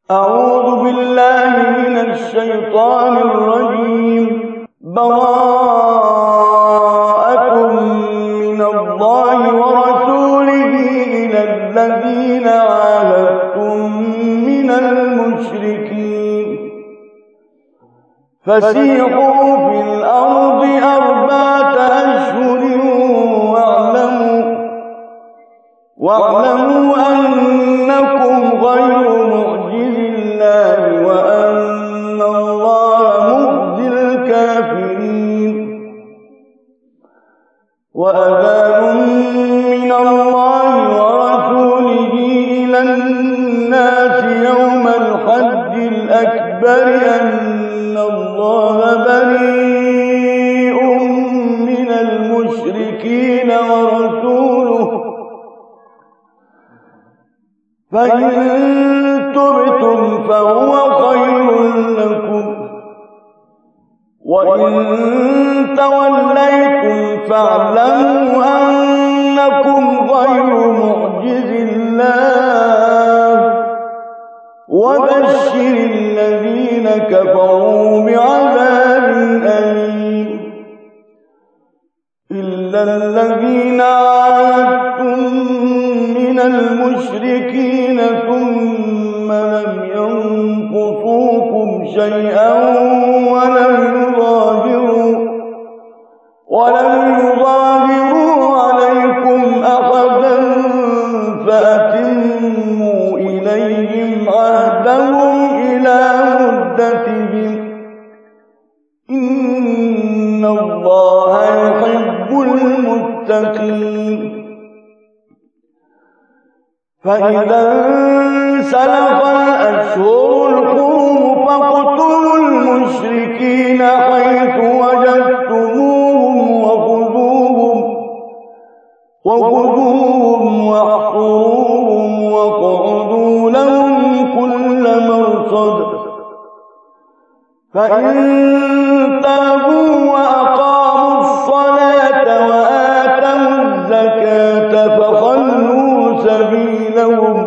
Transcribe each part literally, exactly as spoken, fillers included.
أعوذ بالله من الشيطان الرجيم. براءة من الله ورسوله إلى الذين عاهدتم من المشركين فسيحوا في الأرض أربعة أشهر واعلموا واعلموا أنكم غير معجز الله وأن الله مخزي الكافرين. وأذان من الله ورسوله إلى الناس يوم الحج الأكبر أن الله بريء من المشركين ورسوله فإن تبتم فهو خير لكم وإن توليتم فاعلموا أنكم غير معجز الله وبشر الذين كفروا بعذاب أليم. إلا الذين عاهدتم من المشركين ثم لم ينقصوكم شيئا ولم يظاهروا ولم يظاهروا عليكم أحدا فأتموا إليهم عهدهم إلى مدتهم إن الله يحب المتقين. فإذا انسلخ الأشهر الحرم فاقتلوا المشركين حيث وجدتموهم وخذوهم وخذوهم واحصروهم واقعدوا لهم كل مرصد. فإن تابوا وأقاموا الصلاة وآتوا الزكاة فخلوا سبيلهم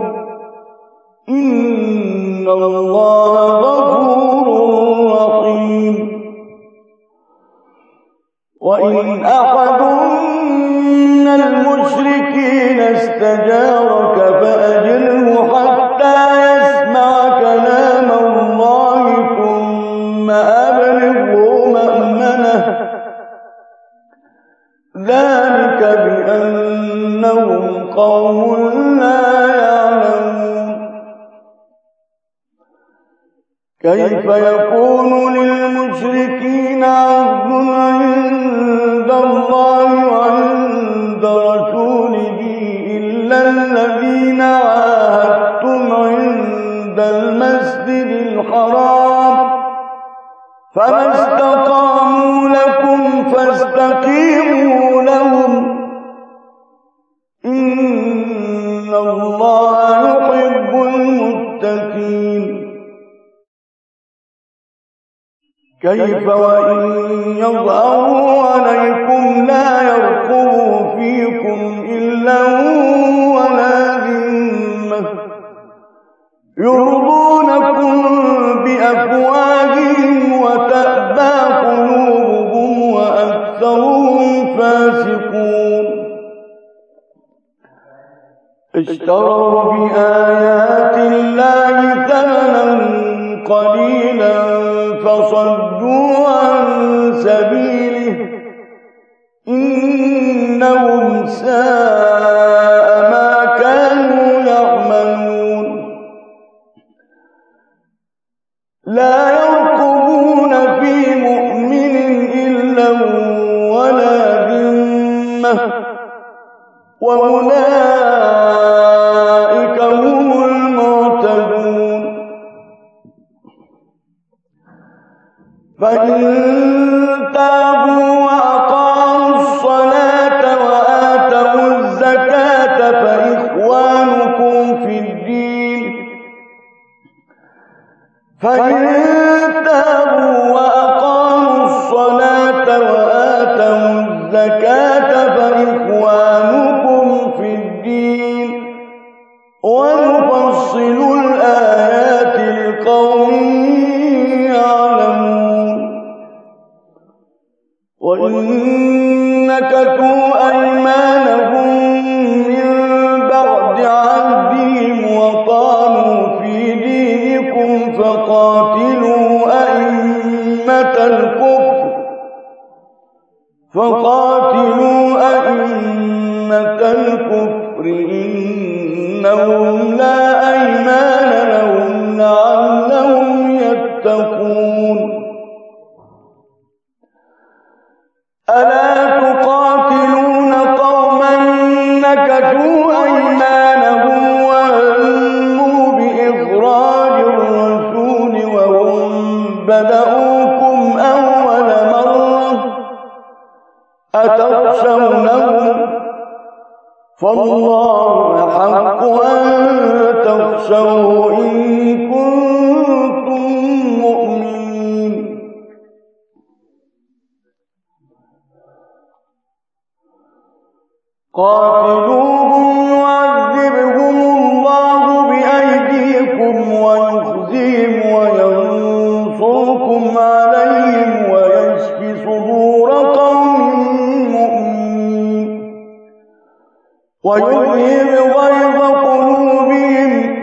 إن الله غفور رحيم. وإن أحد من المشركين استجارك فأجره حتى يسمع كلام الله ثم أبلغه مأمنه ذلك بأنهم قوم لا يعلمون. كيف يكون للمشركين عهد عند الله وعند رسوله إلا الذين عاهدتم عند المسجد الحرام فما استقاموا لكم فاستقيموا لهم إن الله يحب المتقين. كيف وإن يظهروا عليكم لا يرقبوا فيكم إلا ولا ذمة يرضونكم بأفواههم وتأبى قلوبهم وأكثرهم فاسقون. اشتروا بآيات الله ثمنا قليلا فصدوا عن سبيله إنهم ساء ما كانوا يعملون. لا يرقبون في مؤمن إلا ولا ذمة وأولئك هم المعتدون. فإن تابوا وأقاموا الصلاة وآتوا الزكاة فإخوانكم في الدين فإن تابوا وأقاموا الصلاة وآتوا الزكاة فإخوانكم في الدين ونفصل الآيات فقاتلوا أئمة الكفر فقاتلوا أئمة الكفر إنهم لا أيمان لهم لعلهم يتقون ألا تقاتلون قوما نكثوا أيمانهم وهموا بإخراج الرسول وهم بدأوكم أول مرة أتخشونهم فالله أحق أن تخشوه إن كنتم مؤمنين قاتلوهم يعذبهم الله بأيديكم ويخزيهم وينصركم عليهم ويشفي صدور قوم مؤمنين ويذهب غيظ قلوبهم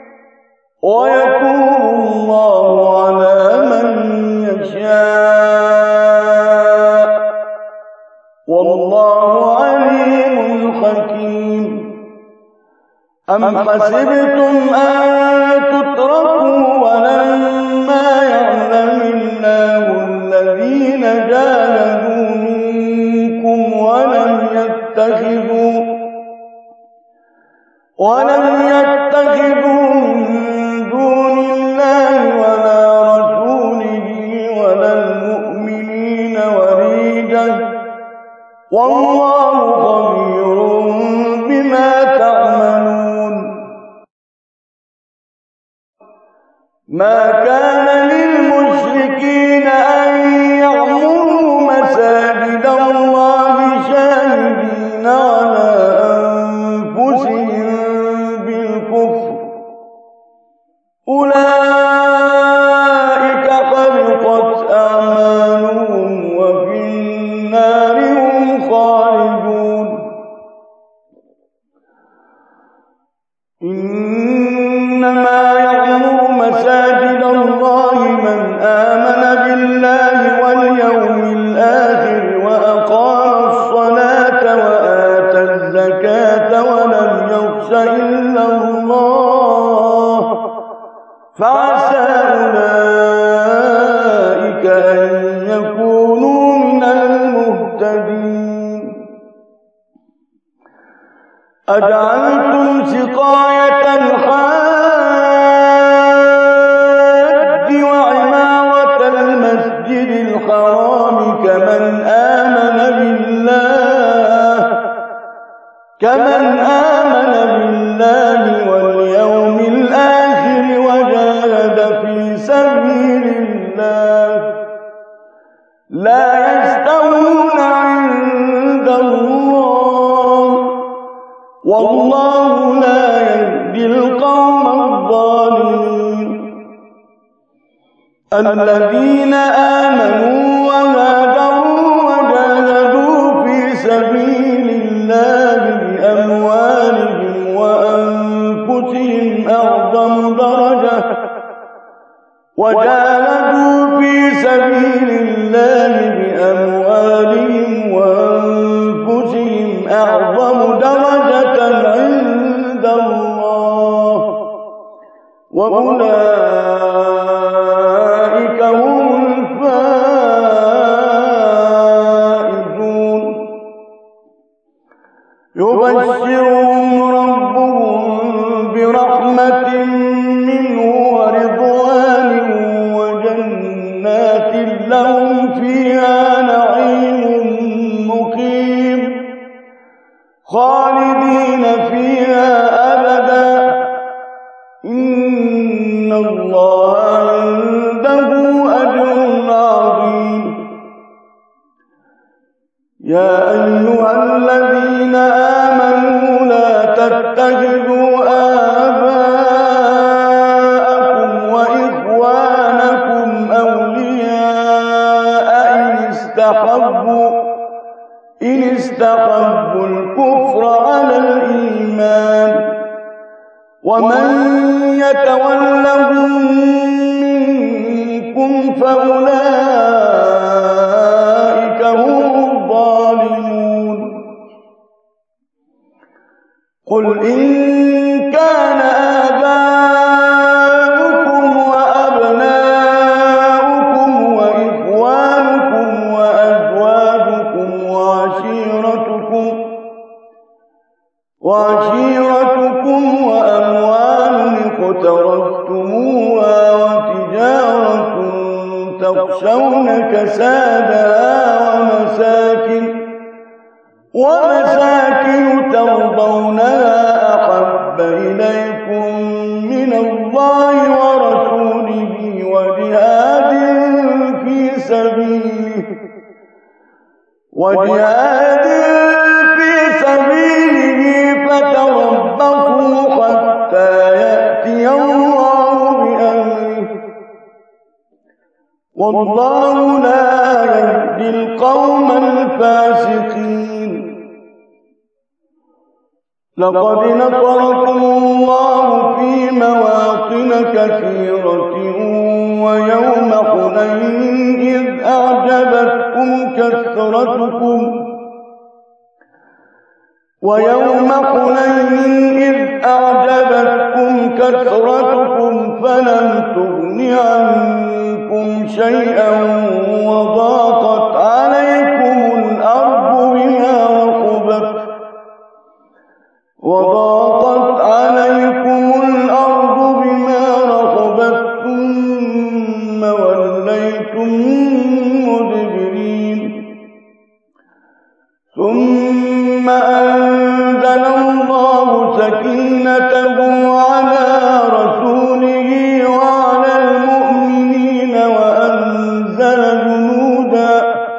ويتوب الله على من يشاء والله عليم حكيم أم حسبتم أن تتركوا ولما يعلم الله الذين جاهدوا منكم ولم يتخذوا ولم يتخذوا من دون الله ولا رسوله ولا المؤمنين وليجا والله خبير بما تعملون ما كان للمشركين أن يعمروا مساجد الله شاهدين على أنفسهم بالكفر أولئك حبطت أعمالهم وفي النار هم خالدون إنما يعمر مساجد الله من آمن بالله واليوم الآخر وأقام الصلاة وآتى الزكاة ولم يخش إلا الله فعسى أولئك أن يكونوا من المهتدين أجعلتم سقاية الحاج وعمارة المسجد الحرام كمن آمن بالله كمن آمن بالله واليوم الآخر وجاهد في سبيل الله لا يستوون عند الله والله لا يهدي القوم الظالمين الذين آمنوا وهاجروا وجاهدوا في سبيل الله بأموالهم وأنفسهم أعظم درجة وجاهدوا في سبيل الله بأموالهم وأنفسهم أعظم درجة عند الله وأولئك هم الفائزون يبشرهم ربهم برحمة منه ورضوان وجنات لهم فيها نعيم مقيم خالدين فيها أبدا إن الله عنده أجر عظيم يا أيها الذين آمنوا لا تتخذوا آباءكم وإخوانكم أولياء إن استحبوا إن استحبوا الكفر على الإيمان ومن يتولهم فأولئك هم الظالمون. قل إن كان آباؤكم وأبناؤكم وإخوانكم وأزواجكم وعشيرتكم وعشيرتكم وأموال اقترفتموها وتجارة تخشون كسادها ومساكن ومساكن ترضونها أحب إليكم من الله ورسوله وجهاد في سبيله وجهاد في سبيله فتربصوا حتى يأتي الله بأمره والله لا يهدي القوم الفاسقين. لقد نصركم الله في مواطن كثيرة ويوم حنين إذ أعجبتكم كثرتكم ويوم حنين إذ أعجبتكم كثرتكم فلم تغن عنكم شيئا وضاقت عليكم الأرض بما رحبت وضاقت عليكم الأرض بما رحبت ثم وليتم مدبرين. ثم أنزل الله سكينته على رسوله وعلى المؤمنين وأنزل جنودا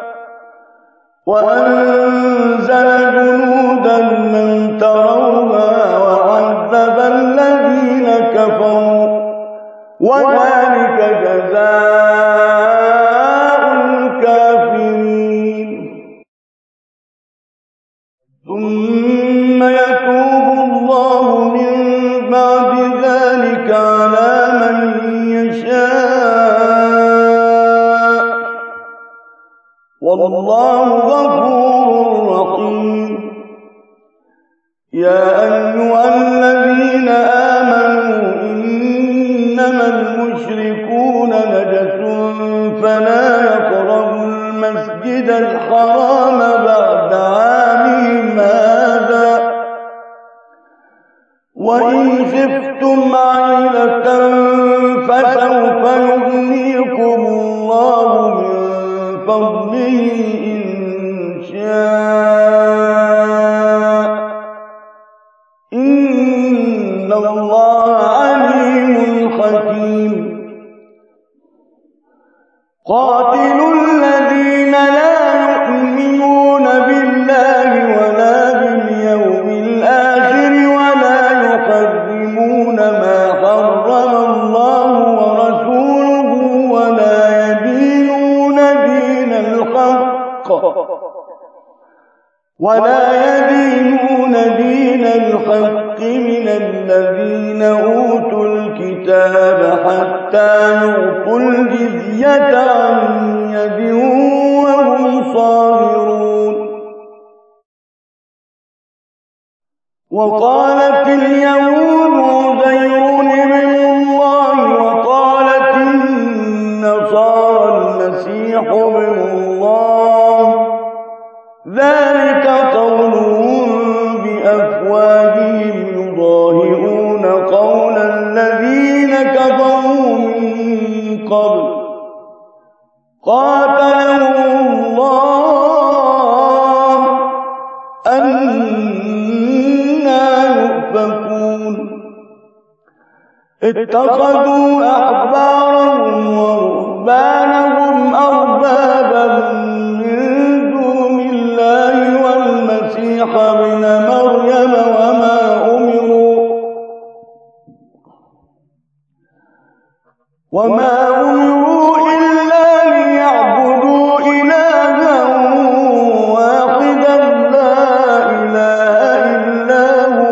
وأنزل جنودا لم تروها وعذب الذين كفروا وذلك جزاء الكافرين. ثم يتوب الله من بعد ذلك على من يشاء والله غفور رحيم. يا أيها الذين آمنوا إنما المشركون نجس فلا يقربوا المسجد الحرام بعد عامهم هذا وإن خفتم عيلة فسوف يغنيكم الله من فضله إن شاء إن الله عليم حكيم. قاتلوا الذين لا يؤمنون بالله ولا باليوم الآخر ولا يحرمون ما حرم الله ورسوله ولا يدينون دين الحق ولا يدينون دين الحق من الذين أوتوا الكتاب حتى يعطوا الجزية عن يد وهم صاغرون. وقالت اليهود عزير ابن الله وقالت النصارى المسيح ابن الله ذلك قولهم بأفواههم يضاهئون قول الذين كفروا من قبل قاتلهم الله أنى يؤفكون. اتخذوا أحبارهم ورهبانهم أربابا من دون الله والمسيح ابن مريم وما أمروا وما أمروا إلا ليعبدوا إلها واحدا لا إله إلا هو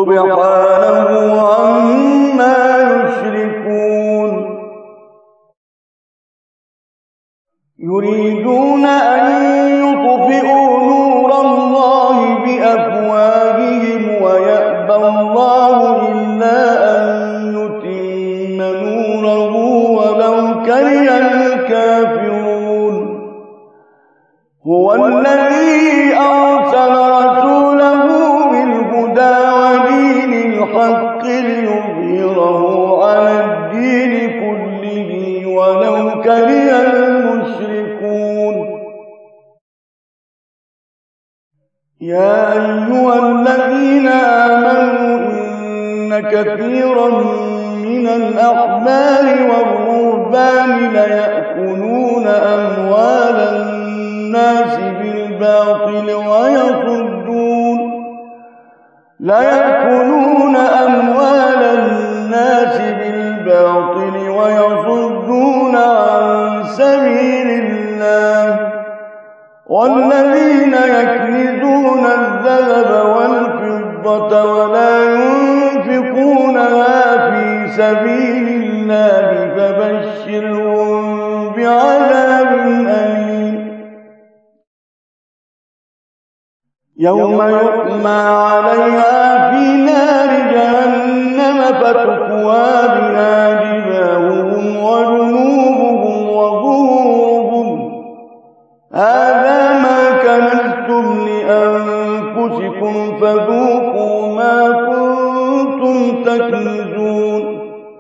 سبحانه يريدون أن يطفئوا نور الله بأفواههم ويأبى الله إلا أن يتم نوره ولو كره الكافرون. هو الذي أرسل رسوله بالهدى ودين الحق ليظهره على الدين كله ولو كره المشركون. يا أيها الذين آمنوا إن كثيرا من الأحبار والرهبان ليأكلون أموال الناس بالباطل ويصدون ليأكلون أموال الناس بالباطل ويصدون عن سبيل الله. والذين يكنزون الذهب والفضة ولا ينفقونها في سبيل الله فبشرهم بعذاب أليم. يوم يحمى عليها في نار جهنم فتكوى بها جباههم وجنوبهم وظهورهم هذا ما كنزتم لأنفسكم فذوقوا ما كنتم تكنزون.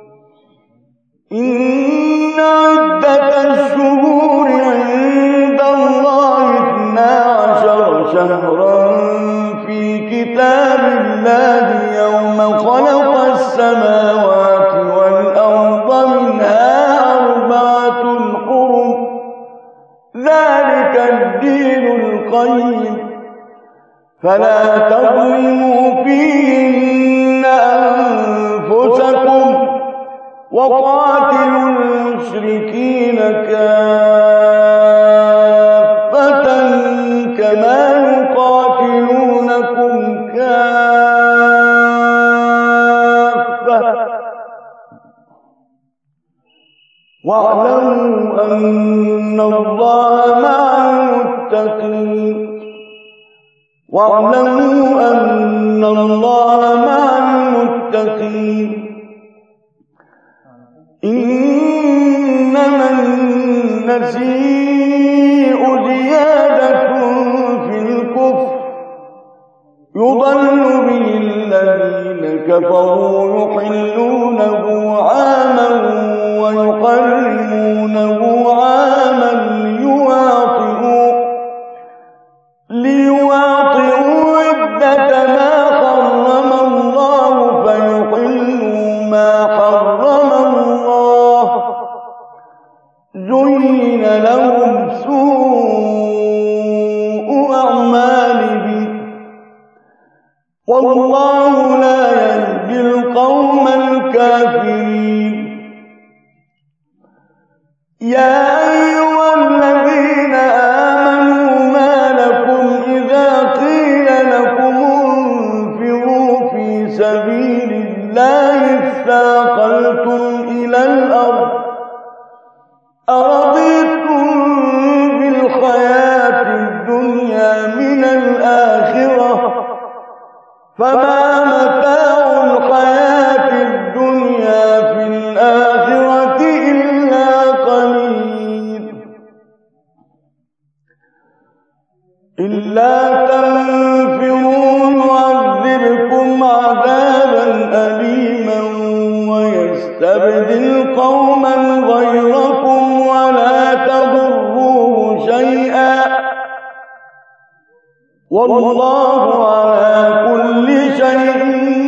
إن عدة الشهور عند الله اثنا عشر شهرا في كتاب الله يوم خلق السماوات والأرض منها أربعة حرم ذلك الدين القيم فلا تظلموا فيهن أنفسكم وقاتلوا المشركين كافة كما يقاتلونكم كافة واعلموا أن الله مع المتقين واعلموا أن الله مع المتقين. إنما النسيء زيادة في الكفر يضل به الذين كفروا يحلونه عاما ويحرمونه عاما ليواطئوا ليواطئوا عدة ما حرم الله فيحلوا ما حرم الله. زين لهم سوء أعمالهم والله لا يهدي القوم الكافرين. يا أيها الذين آمنوا ما لكم إذا قيل لكم انفروا في سبيل الله اثاقلتم إلى الأرض أرضيتم بالحياة الدنيا من الآخرة فما متاع الحياة الدنيا في الآخرة إلا قليل. إلا تنفروا يعذبكم عذابا أليما ويستبدل قوما غيركم ولا تضروه شيئا والله على كل شيء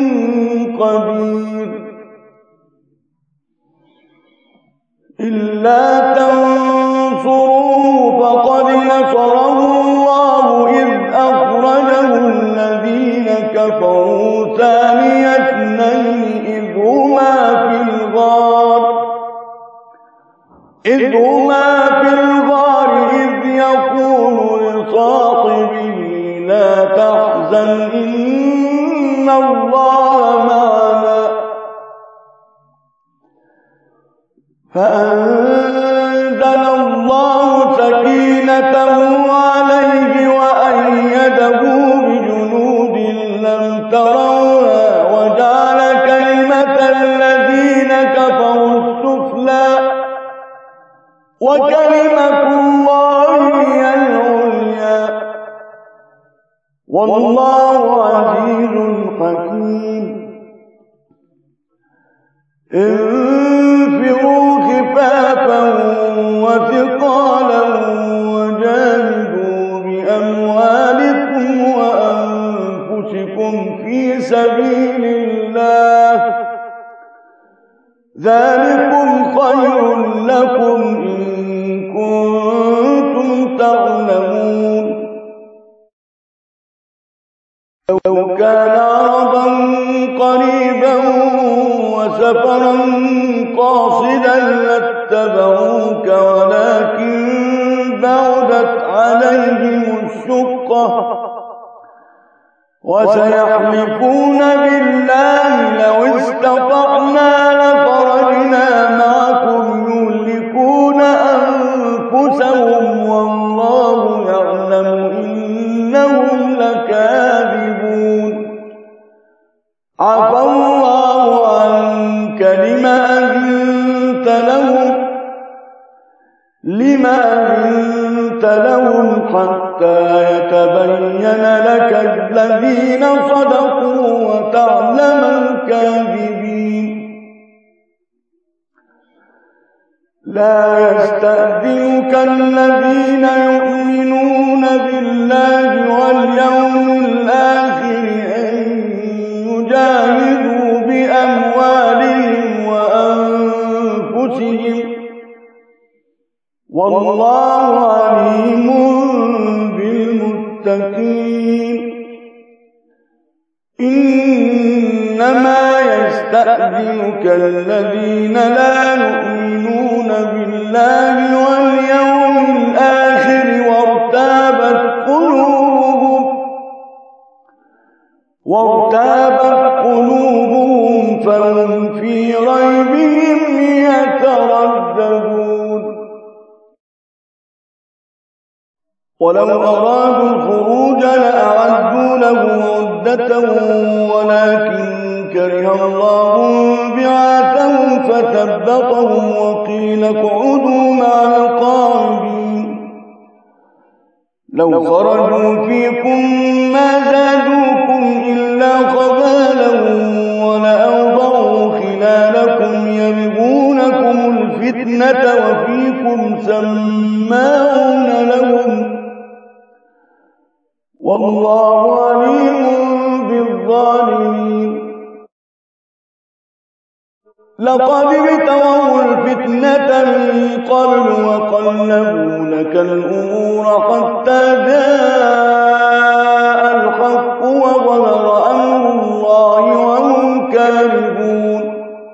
قدير. إلا تنصروه فقد نصره الله إذ أخرجه الذين كفروا ثاني اثنين إذ هما في الغار إذ هما في الغار إذ يقول لصاحبه لا تحزن إن الله معنا فأنزل الله سكينته سكينته عليه وأيده بجنود لم تروها وجعل كلمة الذين كفروا السفلى وكلمة الله هي العليا والله عزيز حكيم. انفروا خفافا وثقالا وجاهدوا بأموالكم وأنفسكم في سبيل الله ذلكم خير لكم إن كنتم تعلمون. لو كان عرضا قريبا وسفرا قاصدا لاتبعوك ولكن بعدت عليهم الشقة وسيحلفون بالله لو استطعنا لخرجنا معكم يهلكون أنفسهم والله يعلم إنهم لكاذبون. عفى الله عنك لما أذنت لهم لما أذنت لهم حتى يتبين لك الذين صدقوا وتعلم الكاذبين. لا يستأذنك الذين يؤمنون بالله واليوم الآخر أن يجاهدوا بأموالهم وأنفسهم والله عليم بالمتقين. إنما يستأذنك الذين لا يؤمنون بالله واليوم الآخر وارتابت قلوبهم وارتابت قلوبهم فهم في ريبهم يترددون. ولو أرادوا الخروج لأعدوا له عدة ولكن كره الله بعاثهم فثبطهم وقيل اقعدوا مع القاعدين. لو خرجوا فيكم ما زادوكم إلا خبالا ولأوضعوا خلالكم يبغونكم الفتنة وفيكم سماعون لهم والله عليم بالظالمين. لقد ابتغوا الفتنة من قبل وقلبوا لك الأمور حتى جاء الحق وظهر أمر الله وهم كارهون.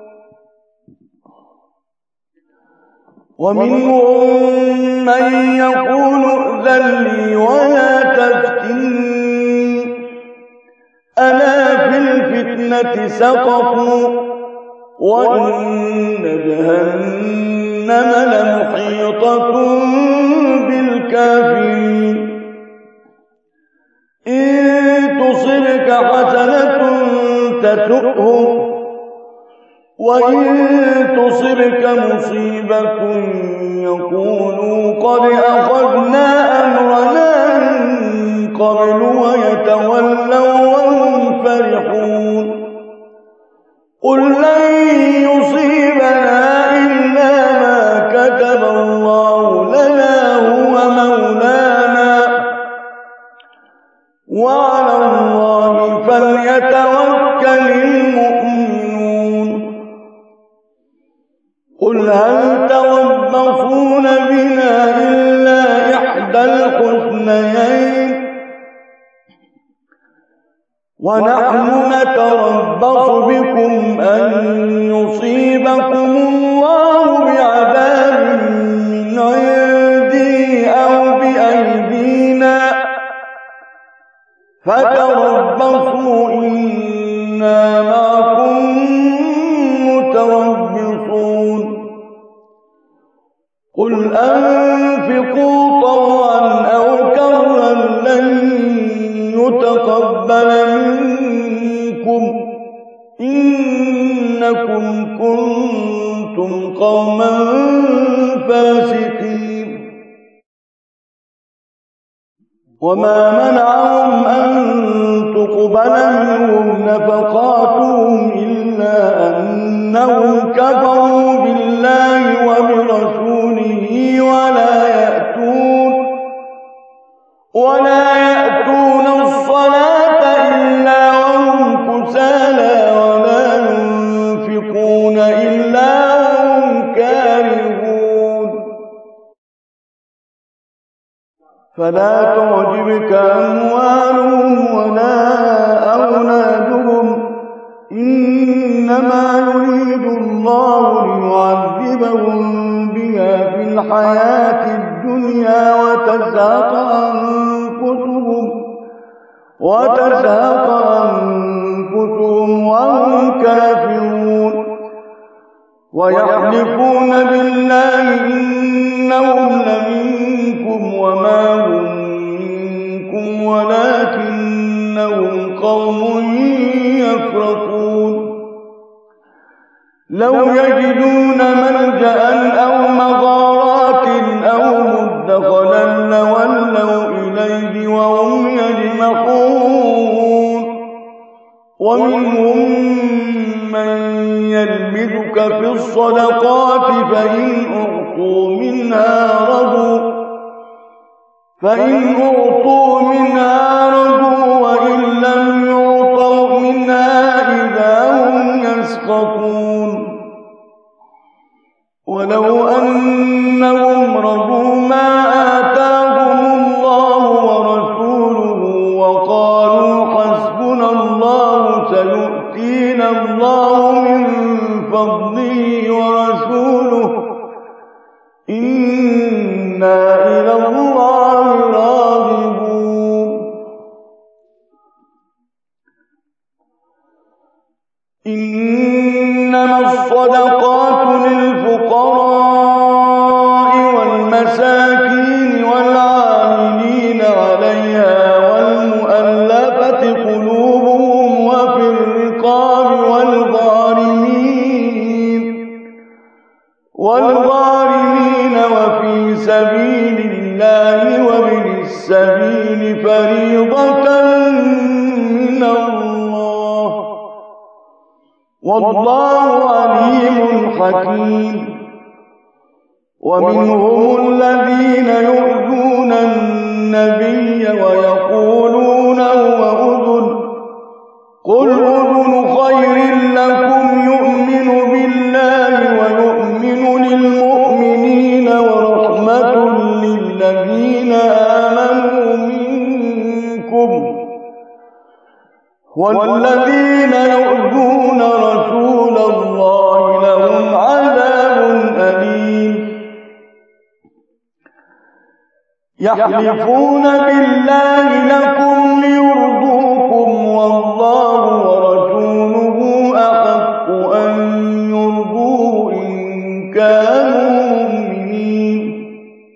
ومنهم من يقول ائذن لي ولا تفتني ألا في الفتنة سقطوا وإن جهنم لمحيطة بالكافرين. إن تصبك حسنة تسؤهم وإن تصبك مصيبة يقولوا قد أخذنا أمرنا من قبل ويتولوا وهم فرحون. قل لن يصيبنا إلا ما كتب الله لنا هو مولانا وعلى الله فليتوكل المؤمنون. قل هل تربصون بنا إلا إحدى الحسنيين ونحن نتربص بكم أن يصيبكم الله بعذاب من عنده أو بأيدينا فتربصوا إنا معكم متربصون. قل أنفقوا طوعا إنكم كنتم قوما فاسقين. وما منعهم أن تقبل منهم نفقاتهم إلا أنهم كفروا بالله وبرسوله ولا يأتون ولا يأتون الصلاة إلا وهم كسالى ولا ينفقون إلا وهم كارهون. فلا تعجبك أموالهم ولا أولادهم، إنما يريد الله ليعذبهم بها في الحياة الدنيا وتزهق أنفسهم وتزهق أنفسهم وهم كافرون. ويحلفون بالله إنهم لمنكم وما هم منكم ولكنهم قوم يفرقون. لو يجدون ملجأ أو مغارات أو مدخلا لولوا إليه وهم يجمحون. ومنهم من يلمزك في الصدقات فإن أعطوا منها رضوا فإن أعطوا منها رضوا وإن لم يعطوا منها إذا هم يسخطون. ولو أنهم رضوا ما آتاهم الله ورسوله وقالوا حسبنا الله سيؤتينا الله من فضله ورسوله إنا إلى الله راغبون. إنما الصدقات للفقراء والمساكين والعاملين عليها والمؤلفة قلوبهم وفي الرقاب والغارمين والغارمين وفي سبيل الله وابن السبيل فريضة من الله والله عليم حكيم. ومنهم الذين يؤذون النبي ويقولون هو أذن قل أذن خير لكم يؤمن بالله ويؤمن للمؤمنين ورحمة للذين آمنوا منكم والذين يؤذون رسول الله لهم عذاب أليم. يحلفون بالله لكم ليرضوكم والله ورسوله أحق أن يرضوه إن كانوا مؤمنين.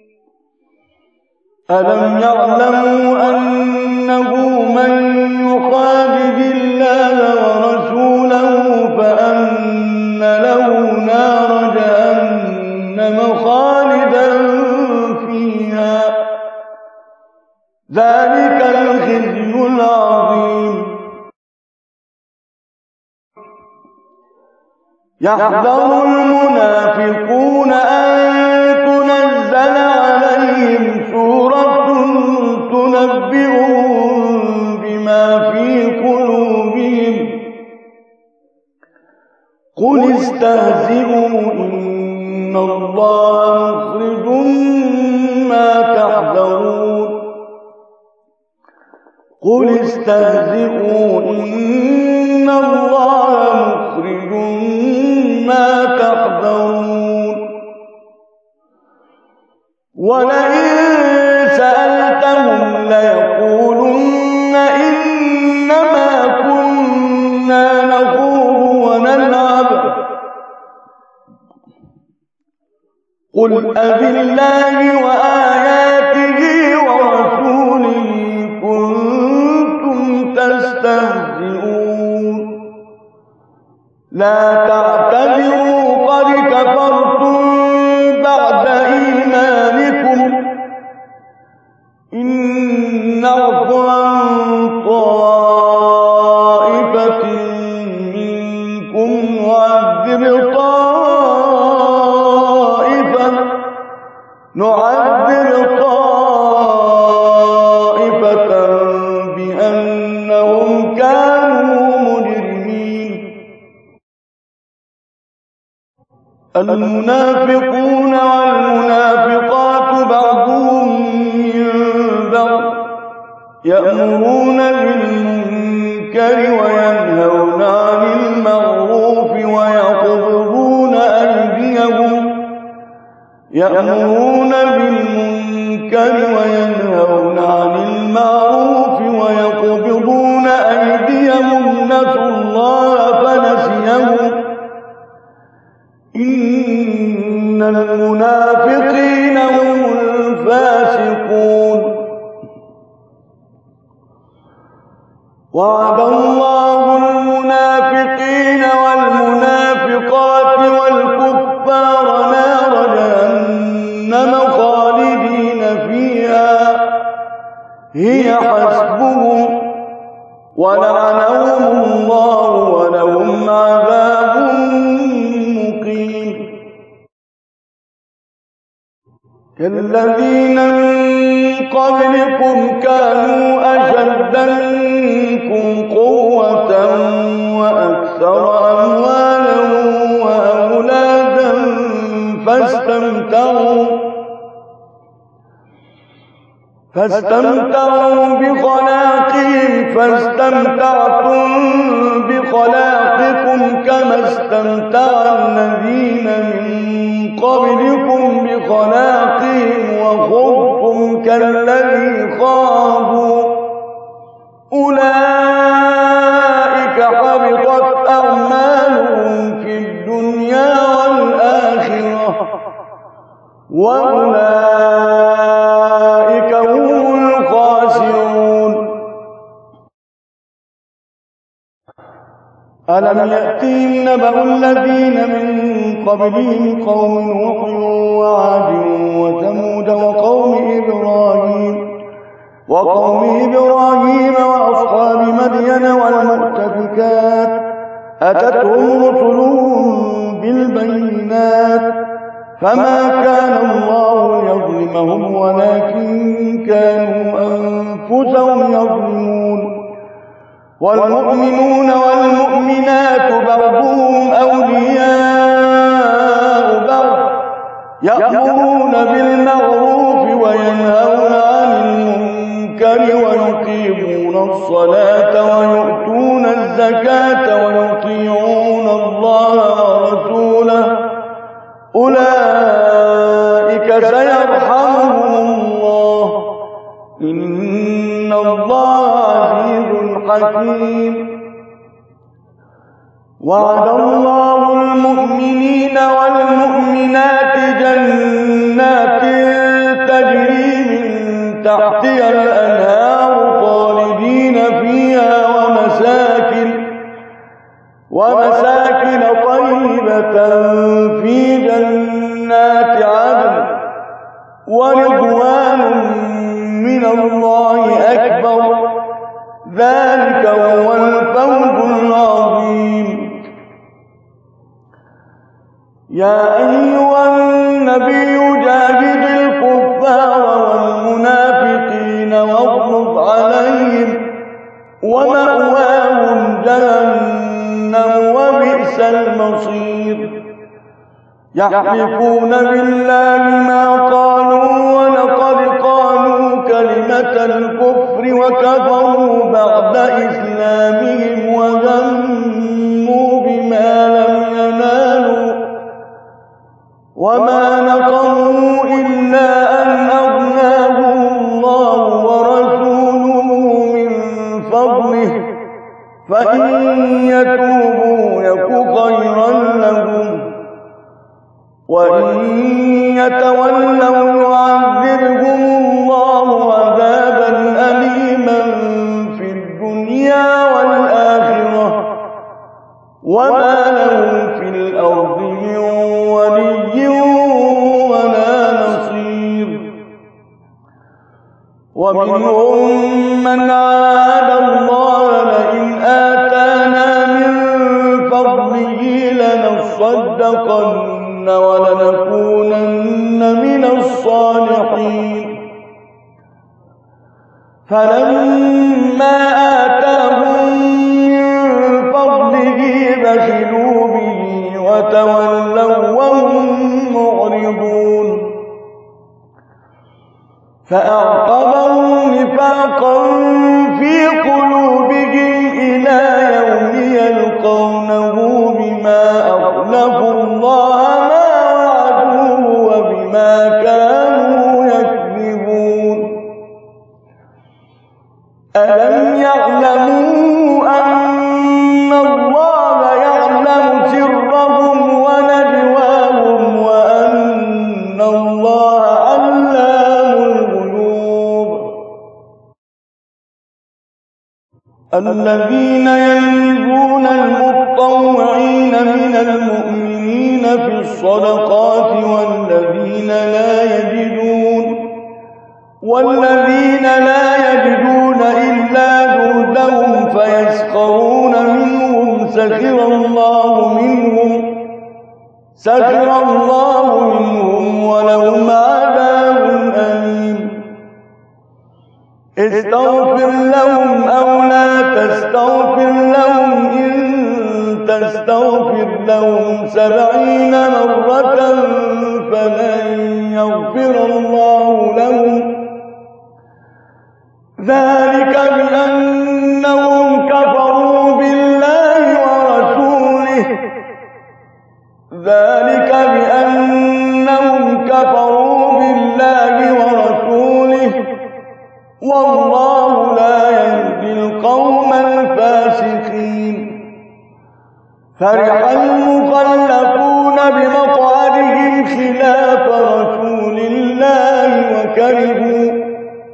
ألم يعلموا أنه من يخالف الله ورسوله فأن له نار جهنم خالدا فيها ذلك الخزي العظيم. يحذر المنافقون أن تنزل عليهم سورة تنبئهم بما في قلوبهم قل استهزئوا إن الله مخرج ما تحذرون. قل استهزئوا إن الله مخرج ما تحذرون. ولئن سألتهم ليقولن إنما كنا نخوض ونلعب قل أبالله وآياته ورسوله كنتم تستهزئون. لا تعلمون كفرتم بعد إيمانكم إن نعف عن طائفة منكم نعذب طائفة نعذب طائفة بأنهم كانوا مجرمين. المنافقون والمنافقات بعضهم من بعض يأمرون بالمنكر وينهون عن المعروف ويقبضون أيديهم يأمرون بالمنكر وينهون عن المعروف ويقبضون أيديهم نسوا الله فنسيهم إن المنافقين هم الفاسقون. وعد الله المنافقين والمنافقات والكفار نار جهنم خالدين فيها هي حسبهم ولعنهم الله ولهم عذاب مقيم. كالذين من قبلكم كانوا أشد منكم قوة وأكثر أموالا وأولادا فاستمتعوا فاستمتعوا بخلاقهم فاستمتعتم بخلاقكم كما استمتع الذين من قبلكم بخلاقهم وخضتم كالذي خاضوا أولئك حبطت أعمالهم في الدنيا والآخرة وأولئك هم الخاسرون. ألم يأتهم نبأ الذين من قبلهم قوم نوح وعاد وثمود وقوم إبراهيم وقوم إبراهيم وأصحاب مدين والمؤتفكات أتتهم رسلهم بالبينات فما كان الله ليظلمهم ولكن كانوا أنفسهم يظلمون. والمؤمنون والمؤمنات بعضهم أولياء بعض يأمرون بالمعروف وينهون عن المنكر ويقيمون الصلاة ويؤتون الزكاة ويطيعون الله ورسوله أولئك سيرحمهم الله إن الله عزيز حكيم. وعد الله المؤمنين والمؤمنات جنات تجري من تحتها الأنهار خالدين فيها ومساكن ومساكن طيبة في جنات عدن ورضوان من الله أكبر ذلك هو الفوز العظيم. يا أيها النبي جاهد الكفار والمنافقين واغلظ عليهم ومأواهم جهنم وبئس المصير. يحلفون بالله ما قالوا ولقد قالوا كلمة الكفر وكفروا بعد إسلامهم وذموا بما لم ينالوا وما نقموا إلا أن أغناهم الله ورسوله من فضله فإن يتوبوا يك خيرا لهم وإن يتولوا يعذبهم الله عذابا أليما في الدنيا والآخرة وما لهم في الأرض من ولي ومنهم من عاهد الله لئن آتانا من فضله لنصدقن ولنكونن من الصالحين فلما آتاهم من فضله بخلوا به وتولوا وهم معرضون فأعقبهم نفاقا في قلوبهم إلى يوم يلقونه بما أخلفوا الله ما وعدوه وبما كانوا يكذبون ألم يعلموا أن الله يعلم سرهم ونجواهم وأن الله علام الغيوب الذين يلمزون المطوعين من المؤمنين في الصدقات والذين لا يجدون والذين لا يجدون إلا جهدهم فيسخرون منهم سخر الله منهم سخر الله منهم ولهم عذاب أليم استغفر لهم أو لا تستغفر لهم إن تستغفر لهم سبعين مرة فلن يغفر الله لهم ذلك بأنهم كفروا بالله ورسوله ذلك بأنهم كفروا بالله ورسوله والله لا يهدي القوم الفاسقين فرح المخلفون بمقعدهم خلاف رسول الله وكرهوا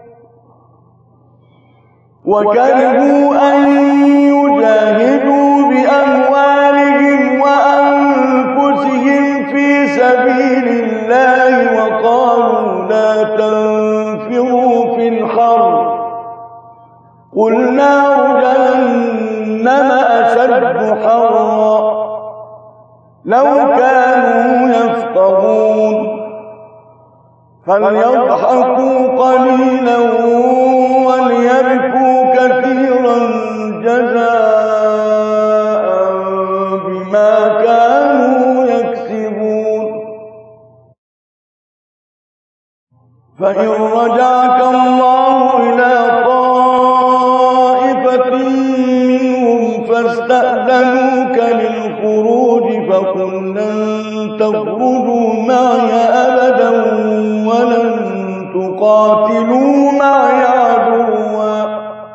وكرهوا أن يجاهدوا بأموالهم وأنفسهم في سبيل الله وقالوا لا تنفروا في الحر قل نار جهنم أشد حرا لو كانوا يفقهون فليضحكوا قليلا وليبكوا كثيرا جزاء بما كانوا يكسبون فإن رجعك الله إلى طائفة منهم فاستأذنوك للخروج فقل لن تخرجوا معي أبدا ولن تقاتلوا معي عدوا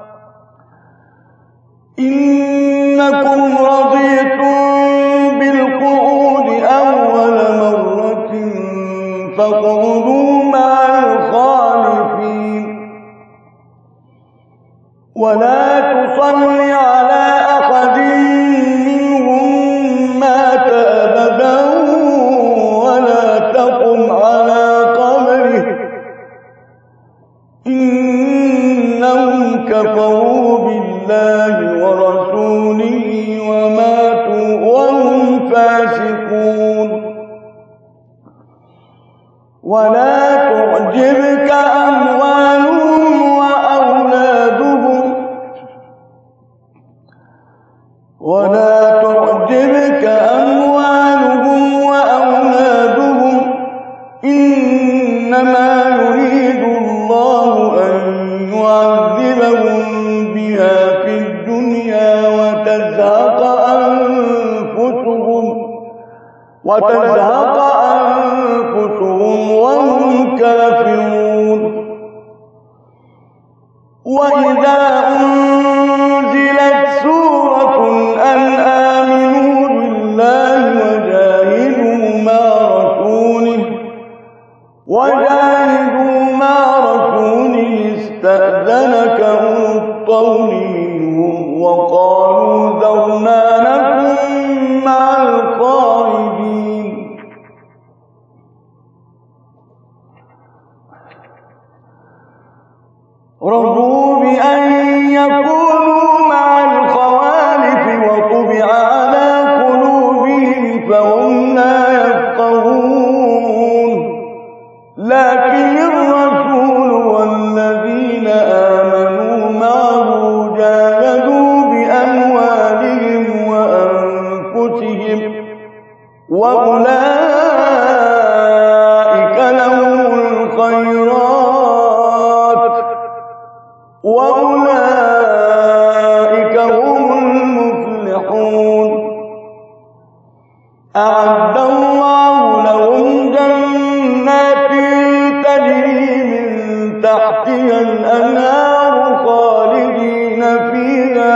إنكم رضيتم بالقعود أول مرة فاقعدوا مع الخالفين ولا تصل على أحد منهم مات أبدا ولا تقم على قبره إنهم كفروا بالله ورسوله وماتوا وهم فاسقون ولا تعجبك أموالهم وأولادهم ولا تعجبك أموالهم وأولادهم إنما يريد الله أن يعذبهم بها في الدنيا وتزهق أنفسهم وتزهق أنفسهم وهم كافرون وإذا أنزلت سورة أن آمنوا بالله وجاهدوا مع رسوله وجاهدوا مع رسوله استأذنك أولو الطول منهم وقالوا ذرنا نكن مع القاعدين رضوا بأن يكونوا مع الخوالف وطبع على قلوبهم فهم لا يفقهون لكن الرسول والذين آمنوا معه جاهدوا بأموالهم وأنفسهم وأولئك لهم الخيرات وأولئك هم المفلحون أعد الله لهم جنات تجري من تحتها الأنهار خالدين فيها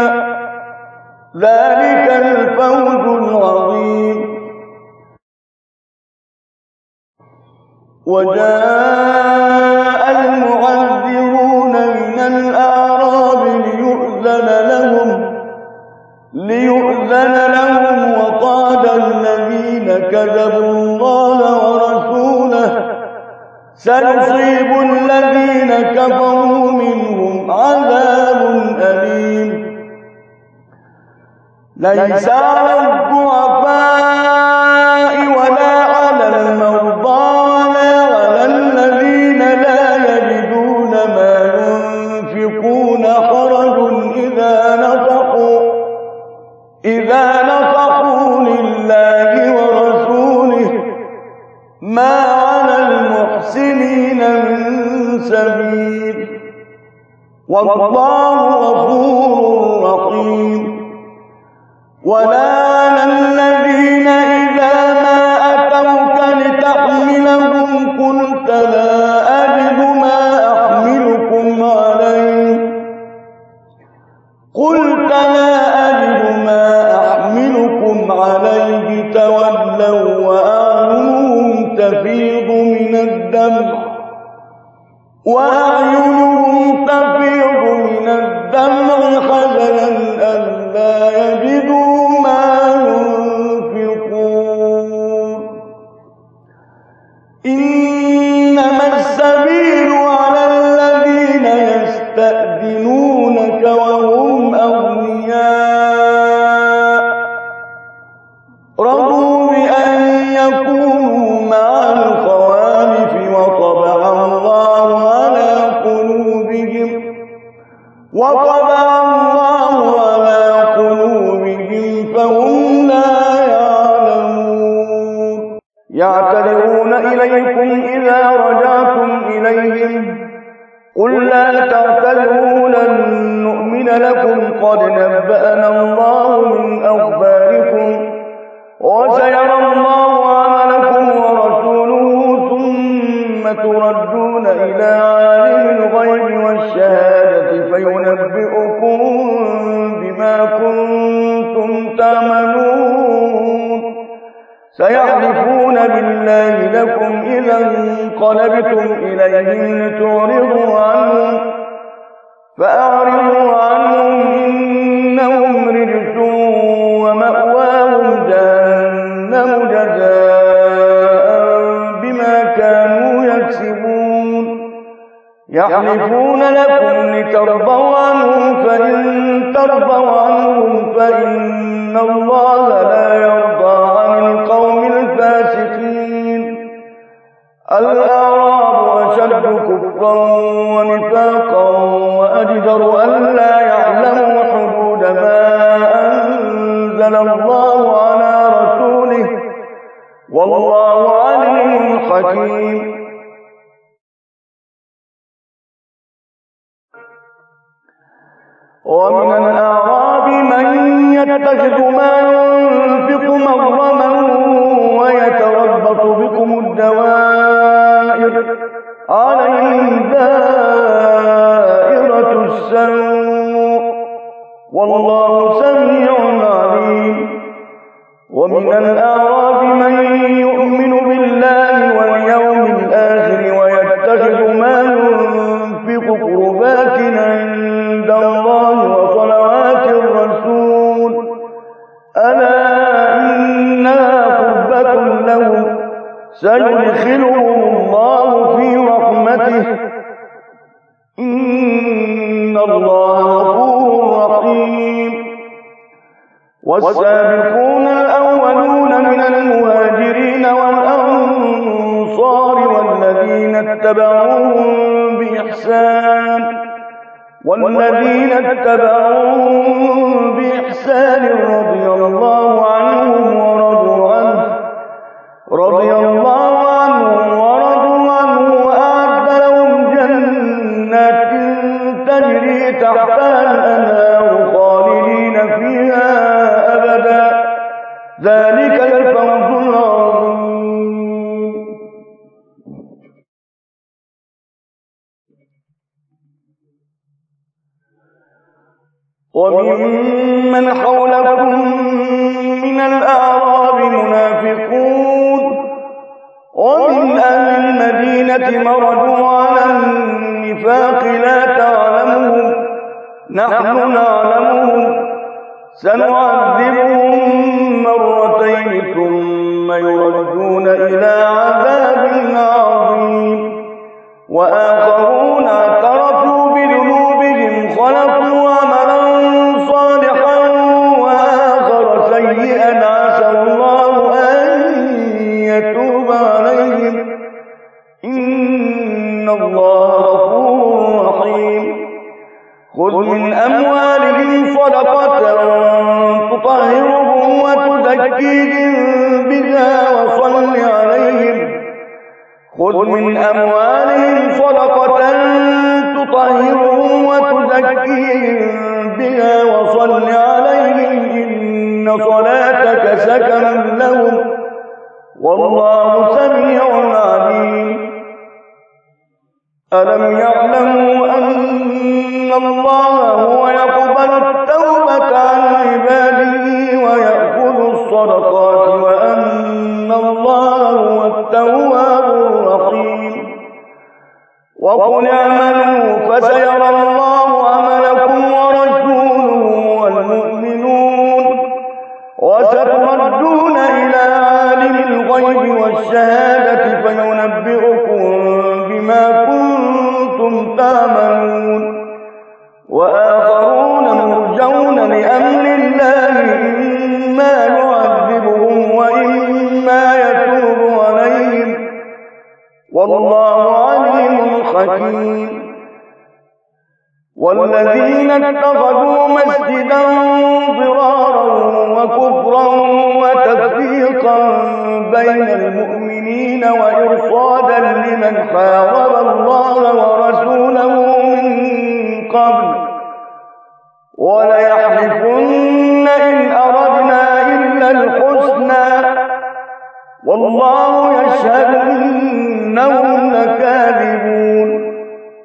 ذلك الفوز العظيم وجاء المعذرون من الأعراب ليؤذن لهم ليؤذن لهم وقال الذين كذبوا الله ورسوله سيصيب الذين كفروا منهم عذاب أليم ليس على الضعفاء ولا على المرضى ولا على الذين لا يجدون ما ينفقون حرج إذا نصحوا إذا نصحوا لله ورسوله ما على المحسنين من سبيل والله غفور رحيم ولا على الذين إذا ما أتوك لتحملهم قلت لا أجد ما أحملكم عليه قلت لا أجد ما أحملكم عليه تولوا وأعينهم تفيض من الدمع وأعينهم تفيض من الدمع حزنا ألا يجدوا ما ينفقون إنما السبيل على الذين يستأذنونك وهم أغنياء رضوا بأن يكونوا مع الخوالف وطبع الله على قلوبهم وطبع الله على قلوبهم فهم لا يعلمون يعتذرون إليكم إذا رجعتم إليهم قل لا تعتذروا لن نؤمن لكم قد نبأنا الله من أخباركم وسيرى الله عملكم ورسوله ثم تردون إلى عالم الغيب والشهادة فينبئكم بما كنتم تعملون سيحلفون بالله لكم إذا انقلبتم إليهم لتعرضوا عنهم فأعرضوا عنهم إنهم رجس ومأواهم جهنم جزاء بما كانوا يكسبون يحلفون لكم لترضوا عنهم فإن ترضوا عنهم فإن الله لا يرضى عن القوم الفاسقين الأعراب أشد كفرا ونفاقا وأجدر ألا يعلموا حدود ما أنزل الله على رسوله والله عليم حكيم ومن الأعراب من يتخذ ما ينفق مغرما ويتربص بكم الدوائر عليهم دائرة السوء والله سميع عليم ومن الأعراب من يؤمن بالله واليوم الآخر ويتخذ ما ينفق قربات عند الله وصلوات الرسول ألا إنها قربة لهم سيدخلهم الله في رحمته إن رحيم. والسابقون الأولون من المهاجرين والأنصار والذين اتبعوهم بإحسان والذين اتبعوهم بإحسان رضي الله عنهم ورضوا عنه رضي الله عنهم ورضوا عنه وأعد لهم جنات تجري تحتها الأنهار خالدين فيها أبدا ذلك الفوز العظيم. وممن حولكم من الأعراب منافقون ومن أهل المدينة مردوا على النفاق لا تعلمهم نحن نعلمهم سنعذبهم مرتين ثم يردون إلى عذاب عظيم. وآخرون اعترفوا بذنوبهم خلقوا عملا صالحا وآخر سيئا عسى الله أن يتوب عليهم إن الله غفور رحيم. خذ من أموالهم صدقة تطهرهم وتزكيهم بها وصل عليهم خذ من أموالهم صدقة تطهرهم وتزكيهم بها وصل عليهم إن صلاتك سكن لهم والله سميع عليم. ألم يعلموا أن الله هو يقبل التوبة عن عباده ويأخذ الصدقات وأن الله هو التواب الرحيم. وقل اعملوا فسيرى الله عملكم ورسوله والمؤمنون وستردون إلى عالم الغيب والشهادة فينبئكم بما كنتم تعملون. وآخرون مرجون لأمر الله إما يعذبهم وإما يتوب عليهم والله عليم حكيم. والذين اتخذوا مسجدا ضرارا وكفرا وتفريقا بين المؤمنين وإرصادا لمن حارب الله ورسوله من قبل وليحلفن إن أردنا إلا الحسنى والله يشهد إنهم لكاذبون.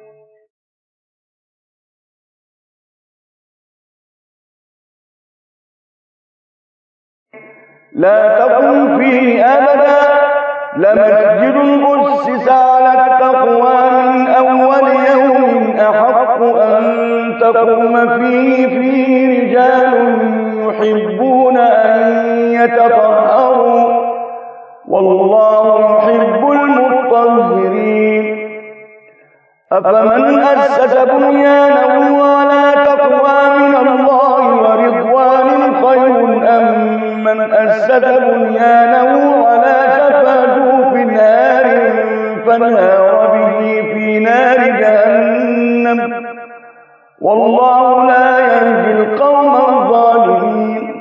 لا تقم فيه أبدا لمسجد أسس على التقوى من أول يوم أحق أن تقوم فيه فيه رجال يحبون أن يتطهروا والله يحب المطهرين. أفمن أسس بنيانه على تقوى من الله ورضوان خير أم من أسس بنيانه على شفا جوف نار فانهار به في نار جهنم والله لا يهدي القوم الظالمين.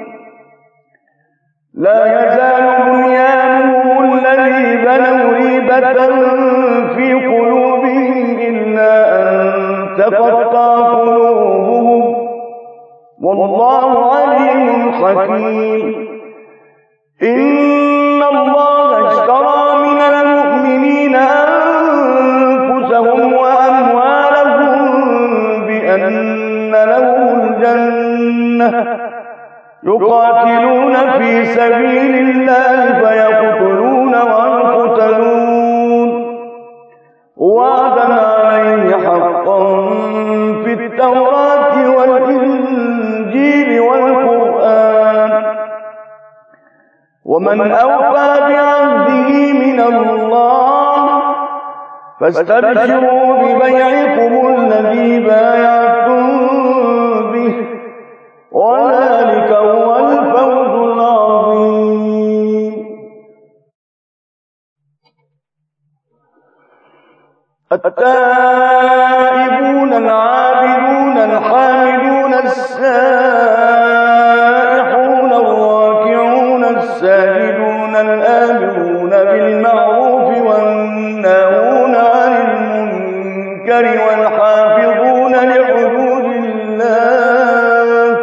لا يزال بنيانهم الذي بنوا ريبة في قلوبهم إلا أن تقطع قلوبهم والله عليم حكيم. إن الله اشترى من المؤمنين أنفسهم وأموالهم بأن لهم الجنة يقاتلون في سبيل الله فيقتلون ويقتلون وعدا عليه حقا في التوراة والإنجيل والقرآن ومن أوفى بعهده من الله فاستبشروا ببيعكم الذي بايعتم به وذلك هو الفوز العظيم. التائبون العابدون الحامدون السائحون الراكعون الساجدون الآمرون بالمعروف والناهون عن المنكر والحافظون لحدود الله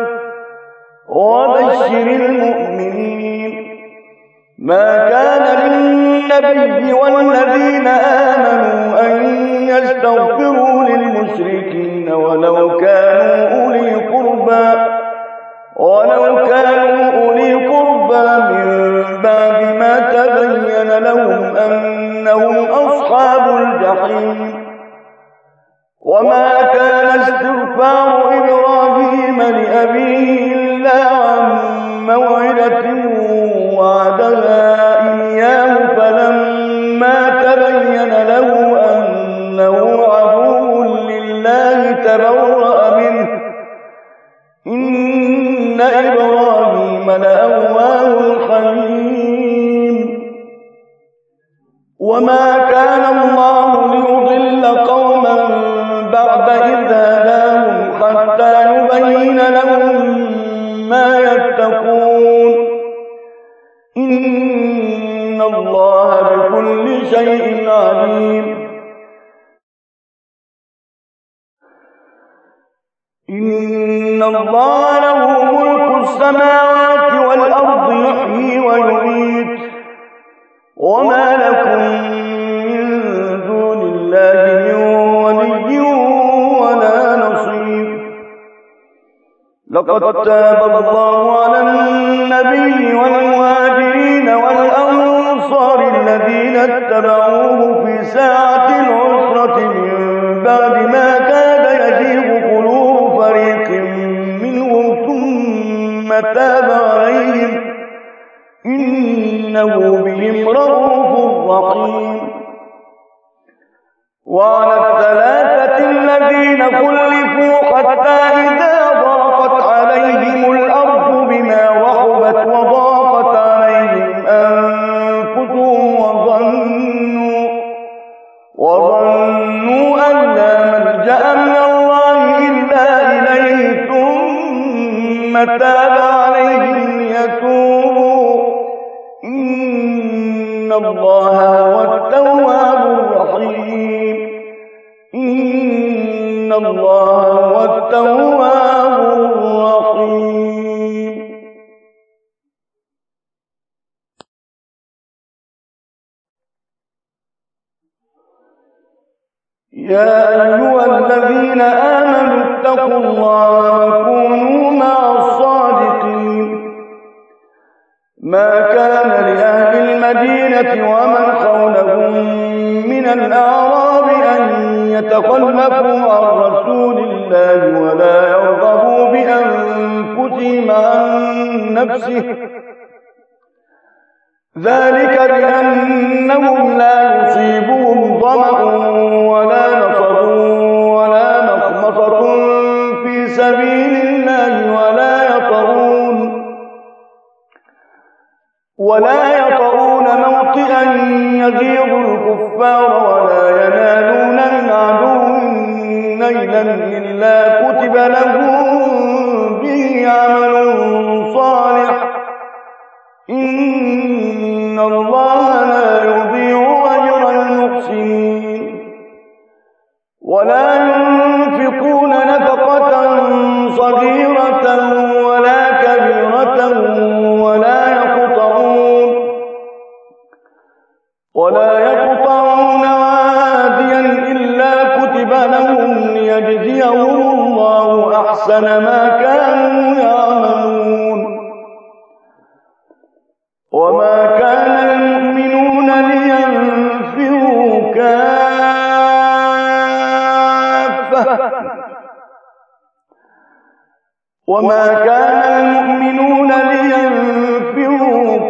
وبشر المؤمنين. ما كان للنبي والذين آمنوا أن يستغفروا للمشركين ولو كانوا أولي قربى ولو كانوا أولي قربى من بعد ما تبين لهم أنهم أصحاب الجحيم. وما كان استغفار إبراهيم لأبيه إلا عن موعدة وعدها إياه فلما تبين له أنه عدو لله تبرأ منه إن إبراهيم لأواه حليم. وما كان الله ليضل قوما بعد إذ هداهم حتى يبين لهم ما يتقون إن الله بكل شيء عليم. إن الله له ملك السماوات والأرض يحيي ويميت وما لكم من دون الله من ولي ولا نصير. لقد تاب الله على النبي والمهاجرين والأنصار الذين اتبعوه في ساعة العسرة من بعد ما كاد يزيغ قلوب فريق منهم ثم تاب عليهم إنه بهم رؤوف رحيم. وعلى الثلاثة الذين خلفوا حتى إذا ضاقت عليهم الأرض بما رحبت وضاقت عليهم أنفسهم وظنوا وظنوا أن لا ملجأ من الله إلا إليه ثم تاب عليهم ليتوبوا إن الله هو التواب الرحيم. إن الله هو التواب الرحيم. يا أيها الذين آمنوا اتقوا الله وكونوا مع الصادقين. ما كان لأهل المدينة ومن حولهم من الأعراب أن يتخلفوا عن رسول الله ولا يرغبوا بأنفسهم عن نفسه ذلك بأنهم لا يصيبهم ظمأ ولا نصب ولا مخمصة في سبيل الله ولا يطرون ولا يطرون موطئا يغيظ الكفار ولا ينالون من عدو نيلا إلا كتب لهم به عمل صالح إن الله لا يضيع أجر المحسنين. ولا ينفقون نفقة صغيرة ولا كبيرة ولا يقطعون ولا يقطعون واديا إلا كتب لهم ليجزيهم الله أحسن ما كانوا يعملون. وما كان المؤمنون لينفروا كافة وما كان المؤمنون لينفروا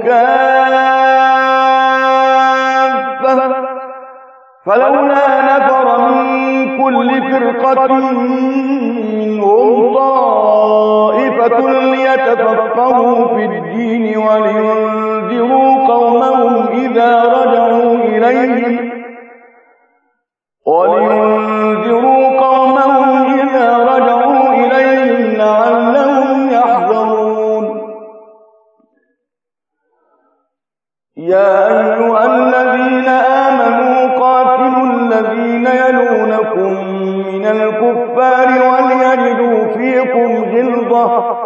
كافة فلولا نفر من كل فرقة منهم طائفة طائفة ليتفقهوا في الدين ولينذروا قومهم إذا رجعوا إليهم ولينذروا قومهم إذا رجعوا إليهم لعلهم يحذرون. يا أيها الذين آمنوا قاتلوا الذين يلونكم من الكفار وليجدوا فيكم غلظة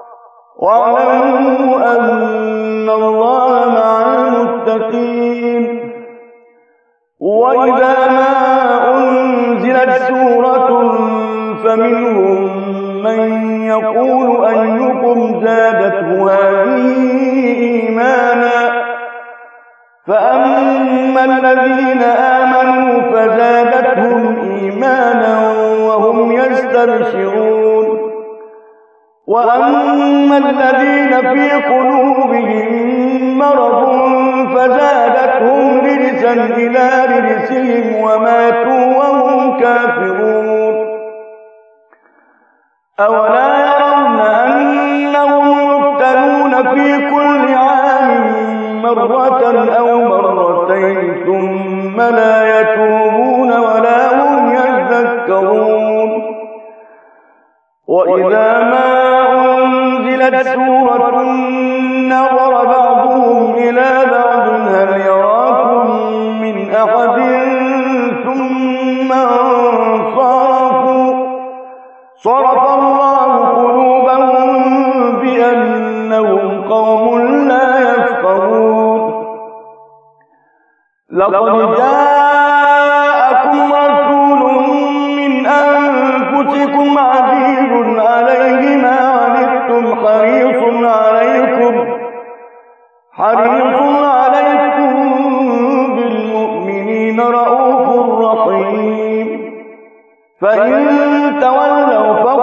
واعلموا أن الله مع المتقين. وإذا ما أنزلت سورة فمنهم من يقول أيكم زادته هذه إيمانا فأما الذين آمنوا فزادتهم إيمانا وهم يستبشرون وأما الذين في قلوبهم مرض فزادتهم رجسا إلى رجسهم وماتوا وهم كافرون. أولا يرون أنهم يفتنون في كل عام مرة أو مرتين ثم لا يتوبون ولا هم يذكرون. وإذا ما أنزلت سورة نظر بعضهم إلى بعض هل يراكم من أحد ثم انصرفوا صرف الله قلوبهم بأنهم قوم لا يفقهون. لقد جاءكم رسول من أنفسكم عزيز عليه ما عنتم حريص عليكم حريص عليكم بالمؤمنين رؤوف رحيم. فإن تولوا